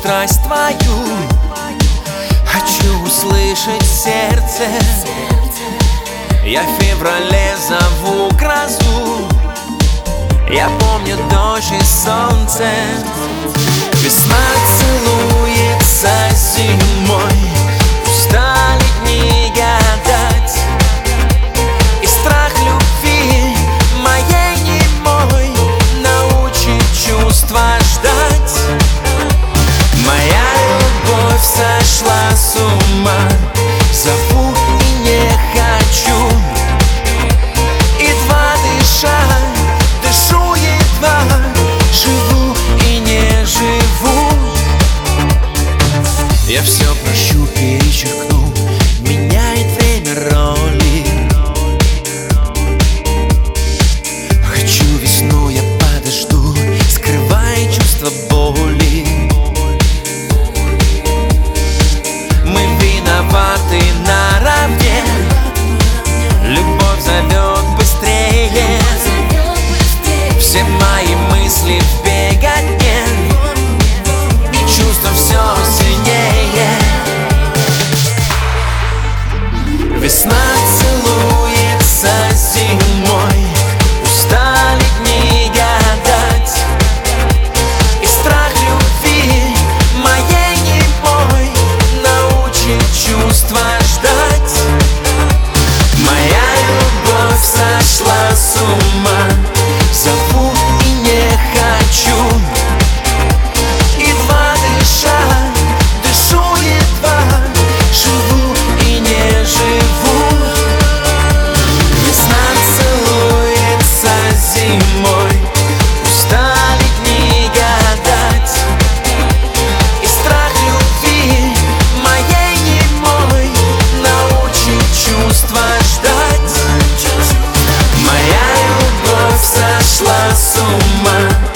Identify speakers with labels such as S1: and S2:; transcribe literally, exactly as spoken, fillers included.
S1: страсть твою, хочу услышать сердце. Я в феврале зову грозу, я помню дождь и солнце. Весна целуется зимой, устали дни гадать, и страх любви моей немой научит чувства ждать. Моя любовь сошла с ума, зову и не хочу, едва дыша, дышу едва, живу и не живу. Я все прощу, перечеркну, меняет время роли. Хочу весну, я подожду, скрывая чувство боли. Мы виноваты наравне, любовь зовет быстрее. Все мои мысли в беготне, и чувство все сильнее. Весна целуется зимой, устали дни гадать, и страх любви моей немой научит чувства ждать. Моя любовь сошла с ума, зову и не хочу, едва дыша, дышу едва, живу и не живу. Весна целуется зимой, устали дни гадать, и страх любви моей немой научит чувства ждать. Моя любовь сошла с ума.